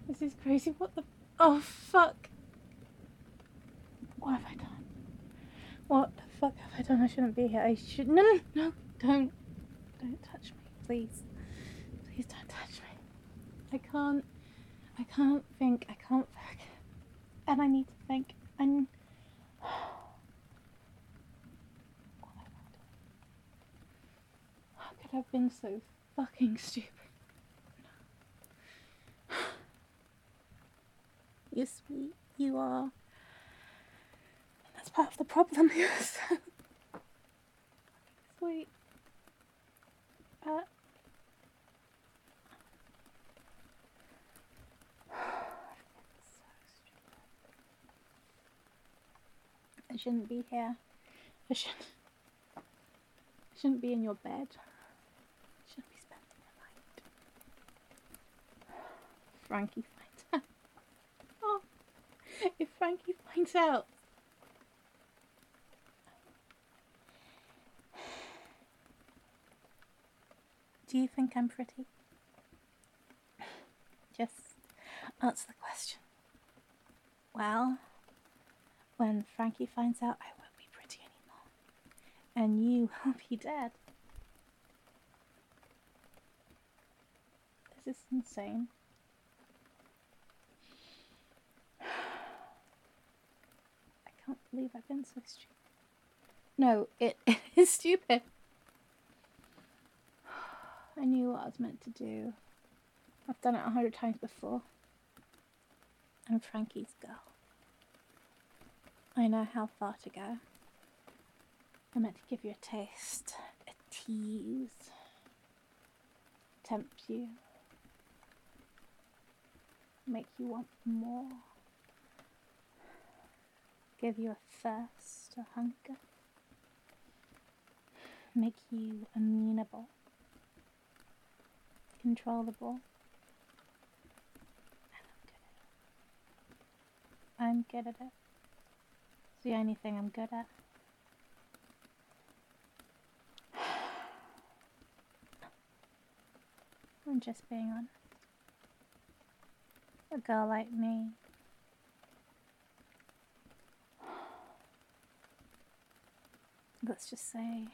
This is crazy. What the? Oh, fuck. What have I done? What the fuck have I done? I shouldn't be here. I should. No, no, no. Don't touch me. Please. Please don't touch me. I can't think. I can't focus. And I need to think. And. How could I have been so fucking stupid? You're sweet. You are. And that's part of the problem. You're so sweet. I shouldn't be here. I shouldn't be in your bed. I shouldn't be spending the night. Frankie finds out. Oh, if Frankie finds out. Do you think I'm pretty? Just answer the question. Well, when Frankie finds out, I won't be pretty anymore. And you will be dead. This is insane. I can't believe I've been so stupid. No, it is stupid. I knew what I was meant to do. I've done it 100 times before. I'm Frankie's girl. I know how far to go. I meant to give you a taste, a tease, tempt you, make you want more, give you a thirst, a hunger, make you amenable, controllable. I'm good at it. It's the only thing I'm good at. I'm just being honest. A girl like me. Let's just say I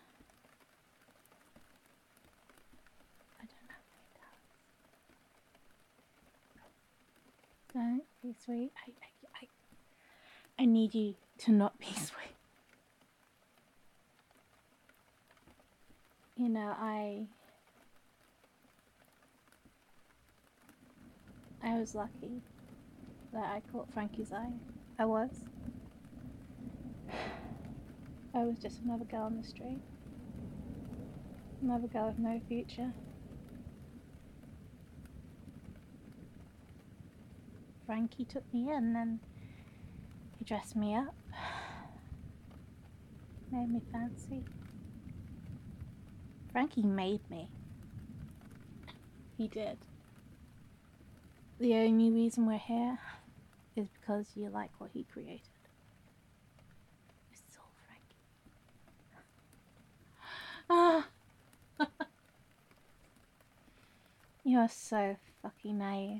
don't have any doubts. Don't be sweet. I need you to not be sweet. You know, I was lucky that I caught Frankie's eye. I was just another girl on the street. Another girl with no future. Frankie took me in and he dressed me up. Made me fancy. Frankie made me. He did. The only reason we're here is because you like what he created. It's all Frankie. Ah. You are so fucking naive.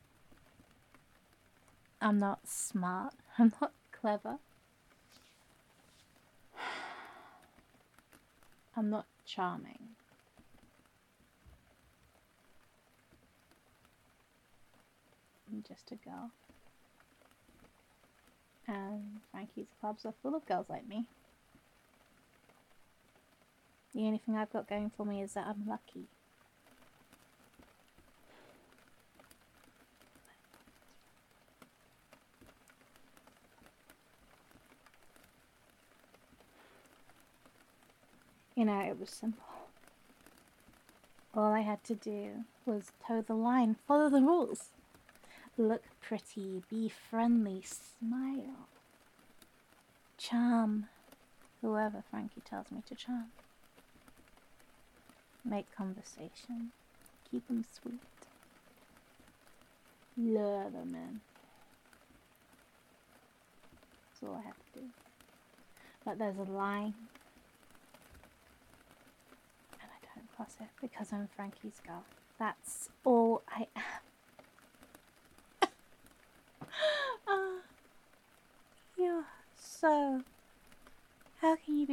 I'm not smart. I'm not clever. I'm not charming. I'm just a girl. And Frankie's clubs are full of girls like me. The only thing I've got going for me is that I'm lucky. You know, it was simple. All I had to do was toe the line, follow the rules. Look pretty, be friendly, smile. Charm whoever Frankie tells me to charm. Make conversation. Keep them sweet. Lure them in. That's all I have to do. But there's a line. And I don't cross it because I'm Frankie's girl. That's all I am.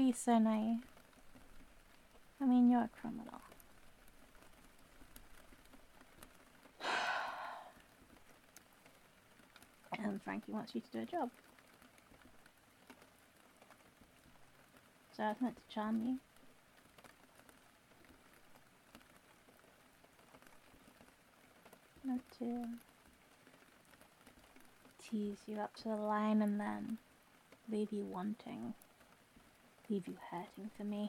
be so naive? I mean, you're a criminal. And Frankie wants you to do a job. So I was meant to charm you. Meant to tease you up to the line and then leave you wanting. Leave you hurting for me.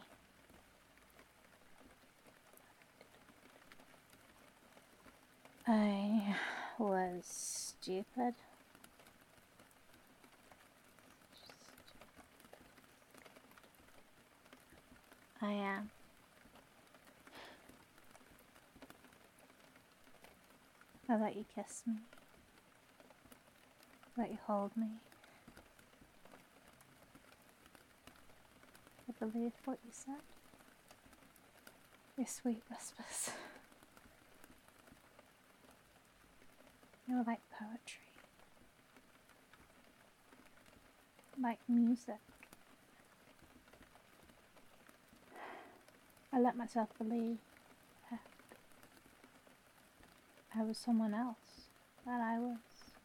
I was stupid. I am. I let you kiss me. Let you hold me. I believed what you said. Your sweet whispers. You're like poetry. Like music. I let myself believe that I was someone else. That I was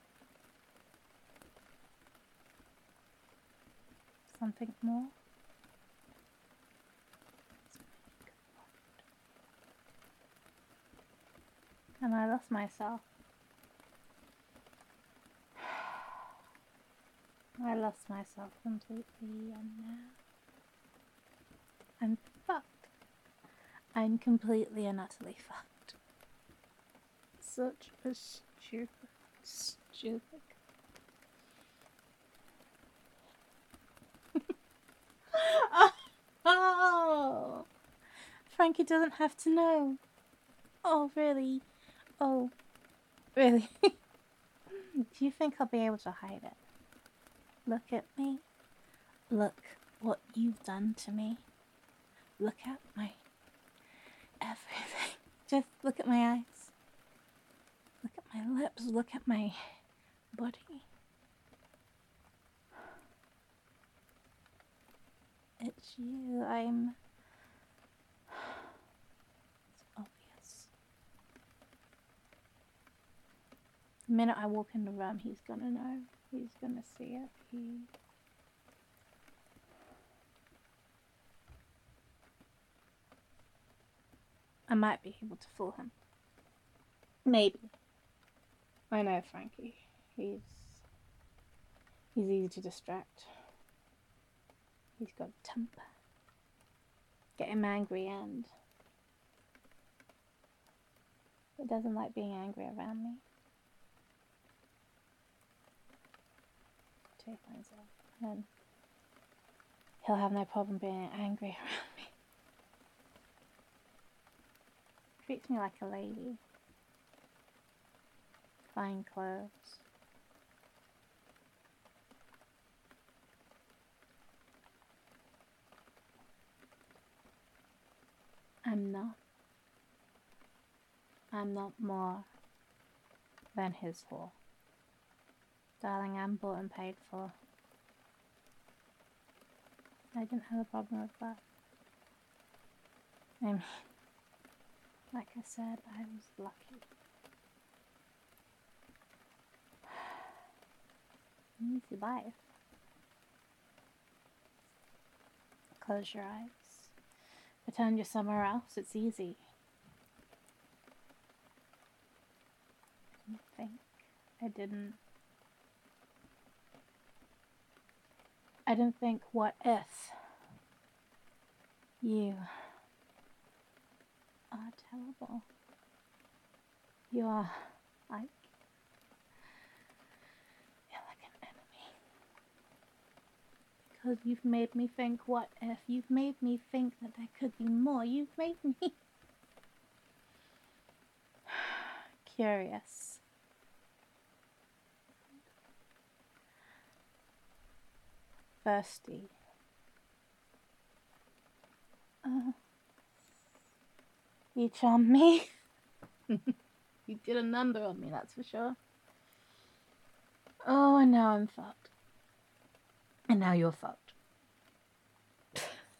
something more. And I lost myself. I lost myself completely, and now I'm fucked. I'm completely and utterly fucked. Such a stupid. Oh, Frankie doesn't have to know. Oh, really? Oh, really? Do you think I'll be able to hide it? Look at me. Look what you've done to me. Look at my everything. Just look at my eyes. Look at my lips. Look at my body. It's you. I'm... It's obvious. The minute I walk in the room, he's gonna know. He's gonna see it. I might be able to fool him. Maybe. I know Frankie. He's easy to distract. He's got a temper. Get him angry and he doesn't like being angry around me. Until he finds out. Then he'll have no problem being angry around me. Treats me like a lady. Fine clothes. I'm not more than his whore. Darling, I'm bought and paid for. I didn't have a problem with that. I mean, like I said, I was lucky. Easy life. Close your eyes. Pretend you're somewhere else. It's easy. I didn't think, what if you are terrible? You're like an enemy. Because you've made me think, what if? You've made me think that there could be more. You've made me curious. Thirsty. You charmed me. You did a number on me, that's for sure. Oh, and now I'm fucked. And now you're fucked.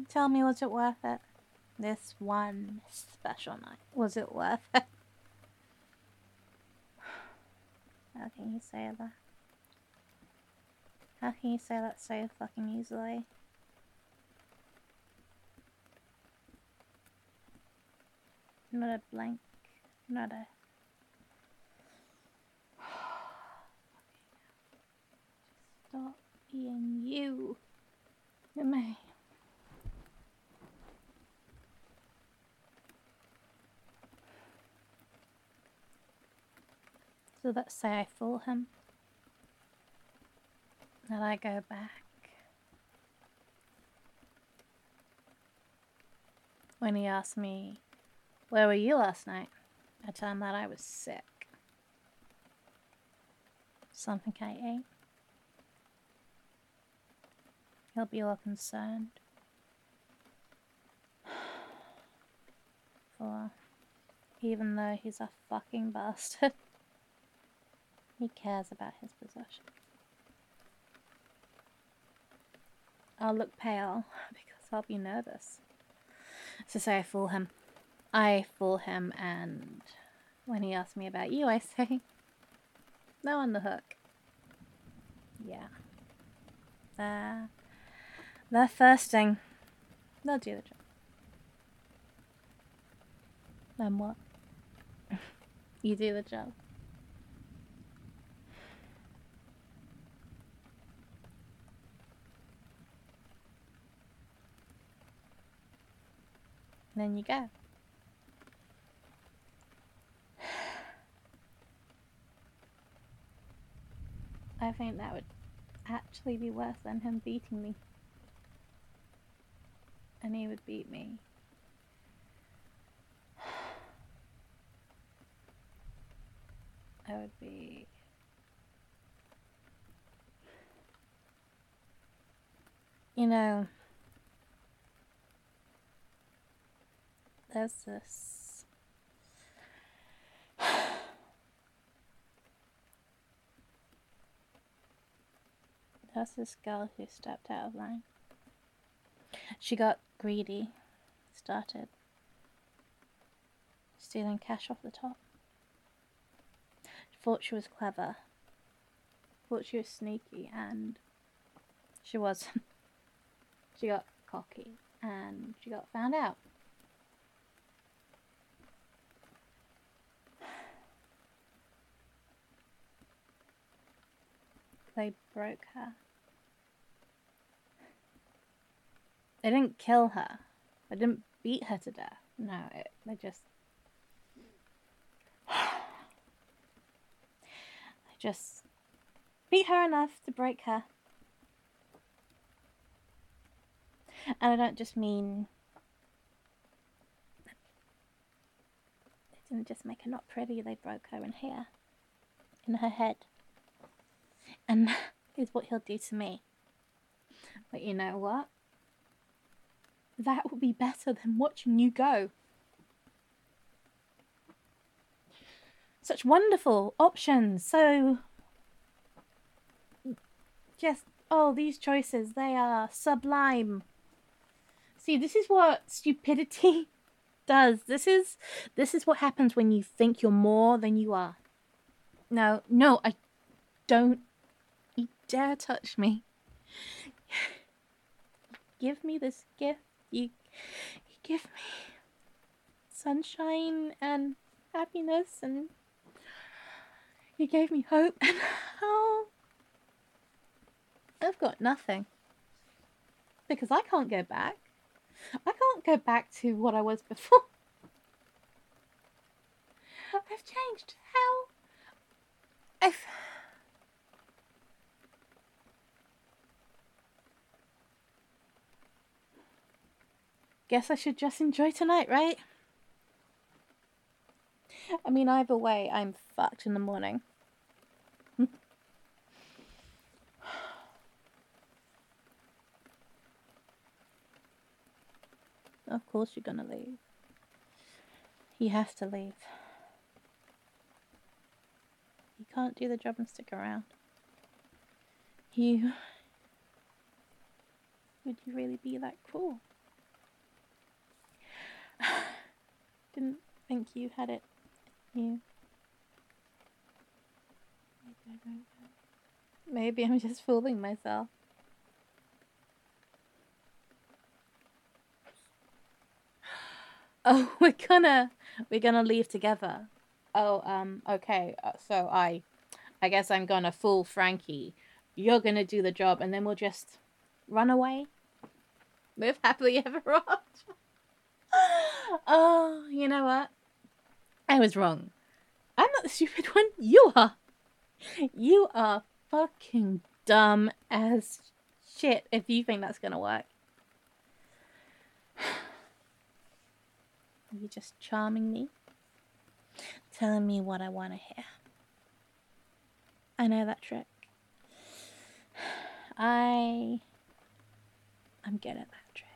Tell me, was it worth it? This one special night. Was it worth it? How can you say that? How can you say that so fucking easily? Not a blank. Not a... Stop being you. Me. So let's say I fool him. That I go back. When he asked me, where were you last night? I tell him that I was sick. Something I ate. He'll be all concerned. For even though he's a fucking bastard, he cares about his possession. I'll look pale because I'll be nervous. So say I fool him. I fool him, and when he asks me about you, I say, no on the hook. Yeah. They're thirsting. They'll do the job. Then what? You do the job. And then you go. I think that would actually be worse than him beating me. And he would beat me. I would be... You know, there's this... There's this girl who stepped out of line. She got greedy, started stealing cash off the top. She thought she was clever, thought she was sneaky, and she wasn't. She got cocky, and she got found out. They broke her. They didn't kill her. They didn't beat her to death. No, they just... They just beat her enough to break her. And I don't just mean... They didn't just make her not pretty, they broke her in here. In her head. And that is what he'll do to me. But you know what? That would be better than watching you go. Such wonderful options. So, just, oh, these choices, they are sublime. See, this is what stupidity does. This is what happens when you think you're more than you are. No, I don't. You dare touch me. Give me this gift. You give me sunshine and happiness, and you gave me hope, and now I've got nothing. Because I can't go back. I can't go back to what I was before. I've changed. How? Guess I should just enjoy tonight, right? I mean, either way, I'm fucked in the morning. Of course you're gonna leave. You have to leave. You can't do the job and stick around. Would you really be that cruel? didn't think you had it. You. Maybe I don't know. Maybe I'm just fooling myself. Oh, we're gonna leave together. Oh, okay. So I guess I'm gonna fool Frankie. You're gonna do the job, and then we'll just run away. Live happily ever after. Oh, you know what? I was wrong. I'm not the stupid one. You are. You are fucking dumb as shit if you think that's gonna work. Are you just charming me? Telling me what I want to hear. I know that trick. I'm good at that trick.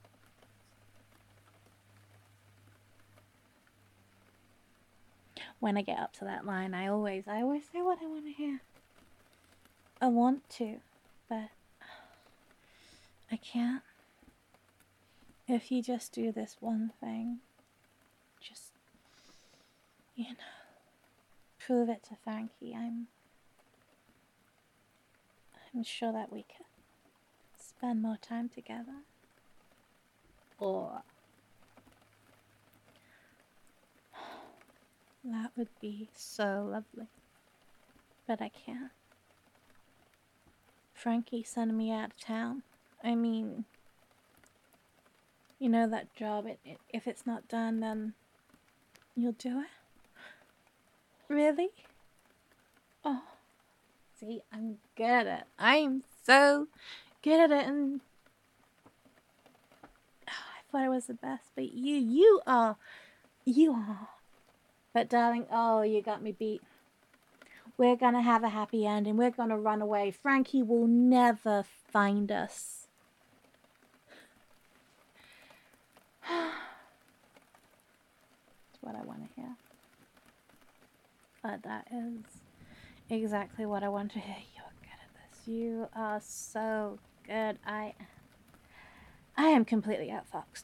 When I get up to that line, I always say what I want to hear. I want to, but I can't. If you just do this one thing, just, prove it to Frankie. I'm sure that we could spend more time together. Or that would be so lovely. But I can't. Frankie sending me out of town. I mean, you know that job, if it's not done, then you'll do it? Really? Oh. See, I'm good at it. I'm so good at it, and I thought I was the best, but you are. But darling, oh, you got me beat. We're gonna have a happy ending. We're gonna run away. Frankie will never find us. That's what I want to hear. But that is exactly what I want to hear. You're good at this. You are so good. I am completely outfoxed.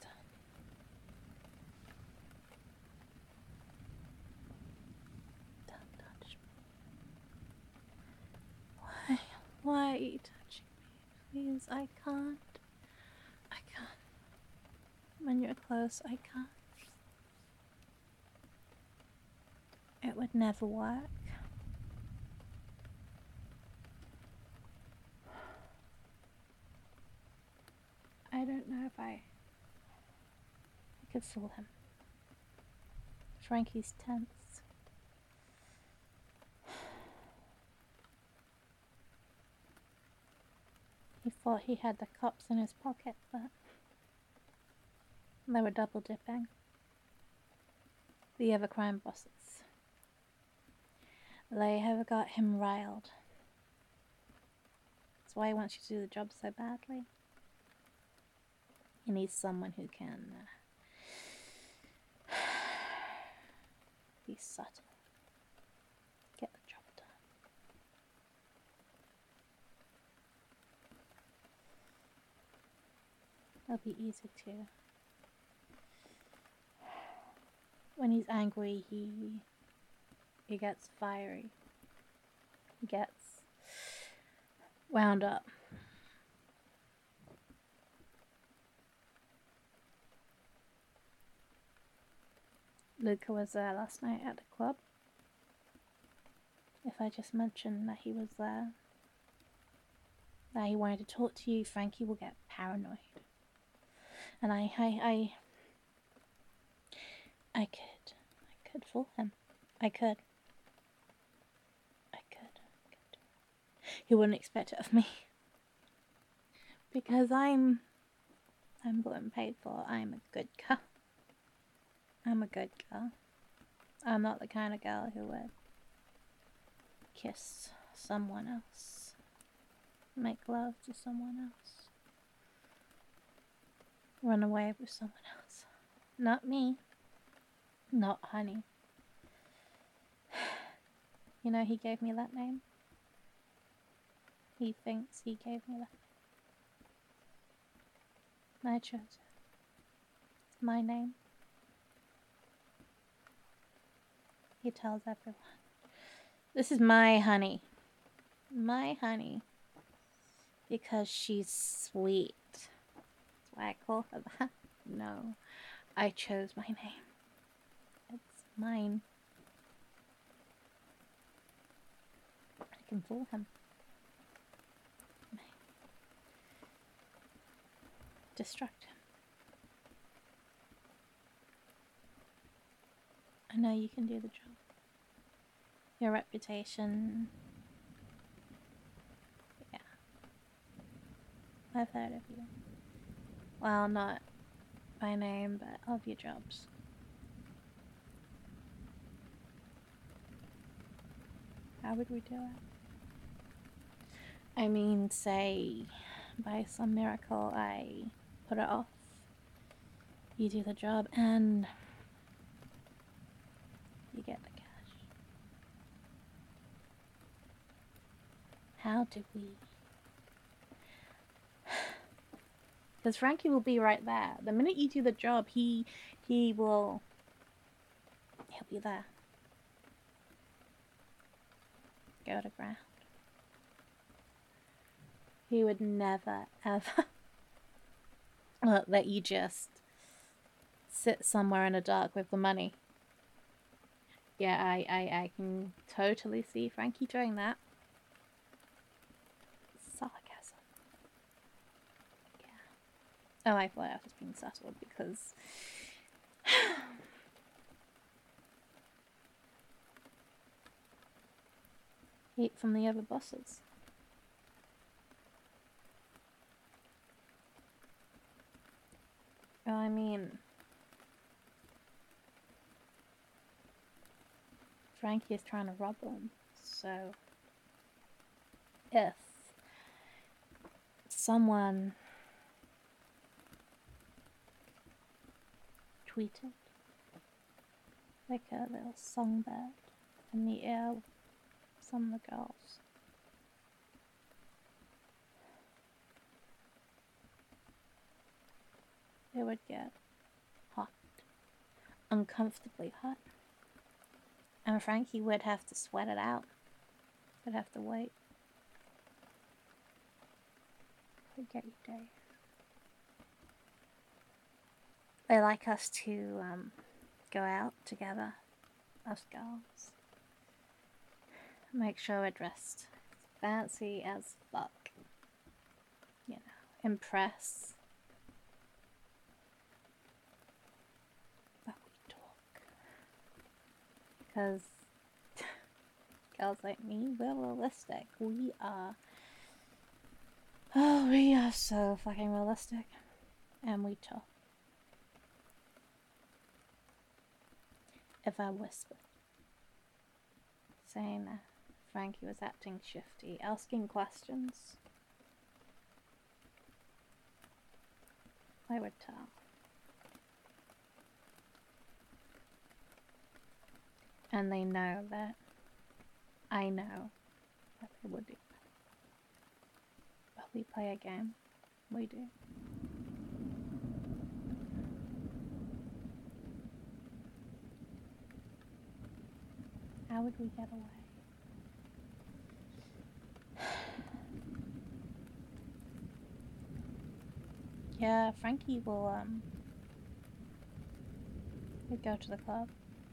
Don't touch me. Why are you touching me? Please, I can't. When you're close, I can't. It would never work. I don't know if I could fool him. Frankie's tense. He thought he had the cops in his pocket, but they were double dipping. The other crime bosses. They have got him riled. That's why he wants you to do the job so badly. He needs someone who can be subtle. Get the job done. It'll be easy too. When he's angry, he gets fiery. He gets wound up. Luca was there last night at the club. If I just mention that he was there, that he wanted to talk to you, Frankie will get paranoid. And I could fool him. I could. He wouldn't expect it of me. Because I'm bought and paid for. I'm a good girl. I'm a good girl. I'm not the kind of girl who would kiss someone else. Make love to someone else. Run away with someone else. Not me. Not honey. You know, he gave me that name. He thinks he gave me that name. I chose it. It's my name. He tells everyone. This is my honey. My honey. Because she's sweet. That's why I call her that. No. I chose my name. It's mine. I can fool him. Distract him. I know you can do the job. Your reputation. Yeah. I've heard of you. Well, not by name, but of your jobs. How would we do it? I mean, say, by some miracle, I put it off. You do the job, and you get the cash. How do we? Because Frankie will be right there. The minute you do the job, he'll be there. Go to ground. He would never, ever let you just sit somewhere in the dark with the money. Yeah, I can totally see Frankie doing that. Sarcasm. Yeah. Oh, I thought I was being subtle because heat from the other bosses. Well, I mean, Frankie is trying to rob them, so if someone tweeted like a little songbird in the air with some of the girls, it would get hot, uncomfortably hot, and Frankie would have to sweat it out. Would have to wait. Would get you, Dave. They like us to go out together, us girls. Make sure we're dressed fancy as fuck. You know, impress. But we talk. Because girls like me, we're realistic. We are. Oh, we are so fucking realistic. And we talk. If I whispered, saying that Frankie was acting shifty, asking questions, I would tell. And they know that I know that they would do that. But we play a game. We do. How would we get away? Yeah, Frankie will we'd go to the club.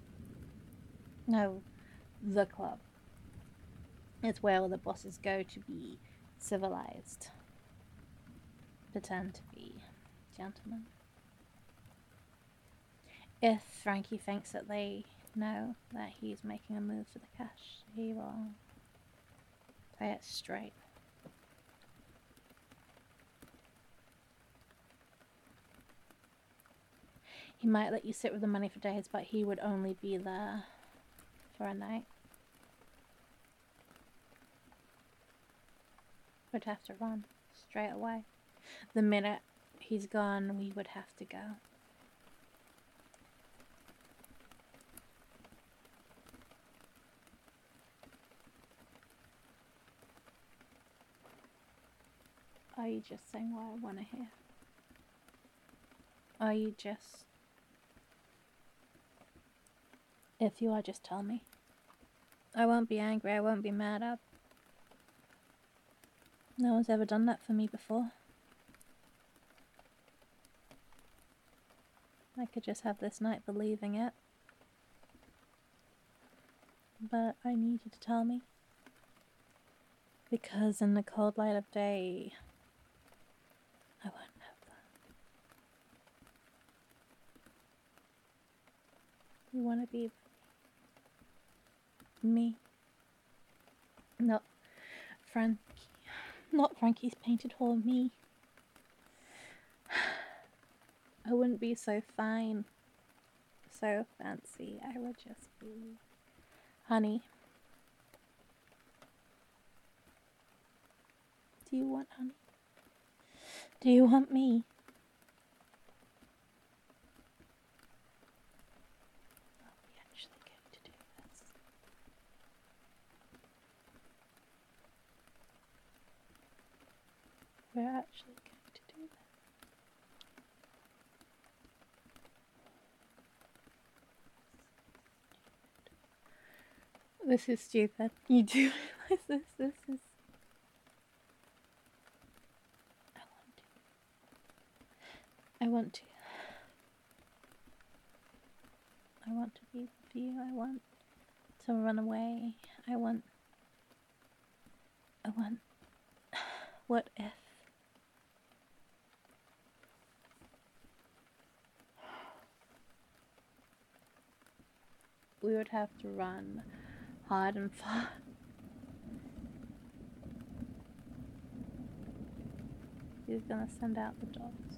No, the club. It's where all the bosses go to be civilized. Pretend to be gentlemen. If Frankie thinks that they know that he's making a move for the cash, he will play it straight. He might let you sit with the money for days, but he would only be there for a night. Would have to run straight away. The minute he's gone, we would have to go. Are you just saying what I want to hear? Are you just If you are, just tell me. I won't be angry, I won't be mad. No one's ever done that for me before. I could just have this night believing it. But I need you to tell me. Because in the cold light of day, I won't have that. You want to be me? Not Frankie. Not Frankie's painted whore, me. I wouldn't be so fine, so fancy. I would just be honey. Do you want honey? Do you want me? Are we actually going to do this? We're actually going to do this. This is stupid. You do realize this? This is... I want to. I want to be with you. I want to run away. I want... What if? We would have to run hard and far. He's gonna send out the dogs.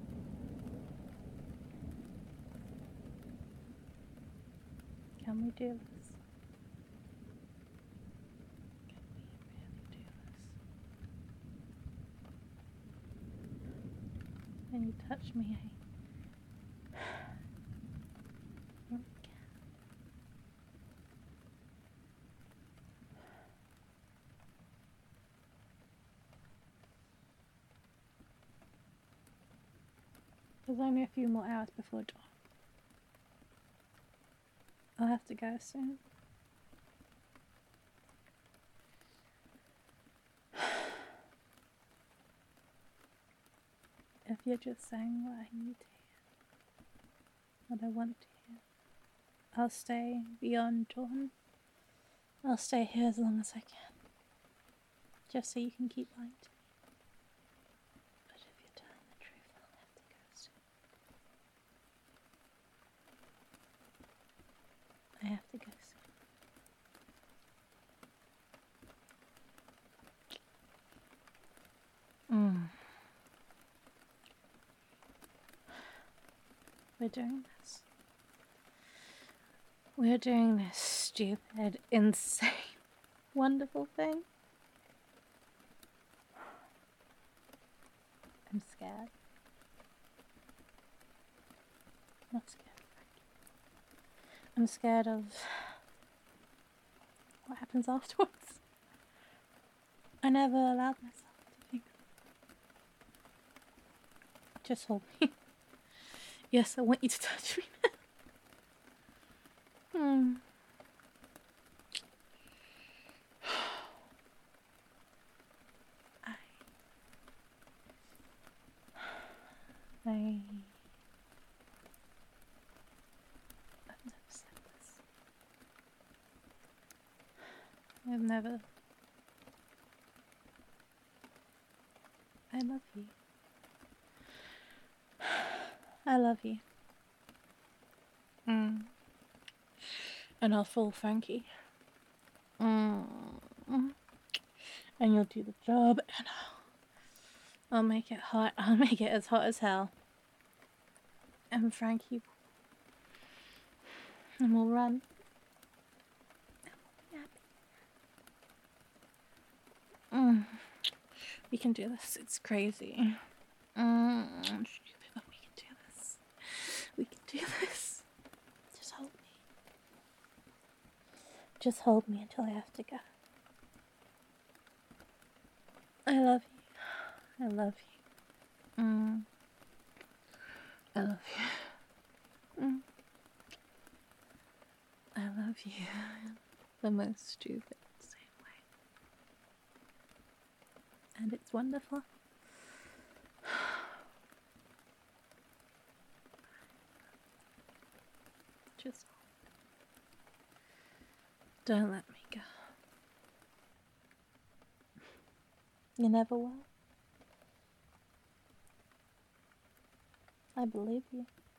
Can we do this? Can we really do this? When you touch me, I really can. There's only a few more hours before dawn. I'll have to go soon. If you're just saying what I need to hear, what I want to hear, I'll stay beyond dawn. I'll stay here as long as I can. Just so you can keep lying to me. But if you're telling the truth, I'll have to go soon. I have to go soon. We're doing this. We're doing this stupid, insane, wonderful thing. I'm scared. Not scared, Frankie. I'm scared of what happens afterwards. I never allowed myself to think. Just hold me. Yes, I want you to touch me now. I've never said this. I've never. I love you. I love you. And I'll fool Frankie. And you'll do the job, and I'll make it hot. I'll make it as hot as hell. And Frankie, and we'll run. And we'll be happy. We can do this. It's crazy. Stupid, but we can do this. We can do this. Just hold me. Just hold me until I have to go. I love you. I love you. I love you. I love you the most stupid same way. And it's wonderful. Just don't let me go. You never will. I believe you.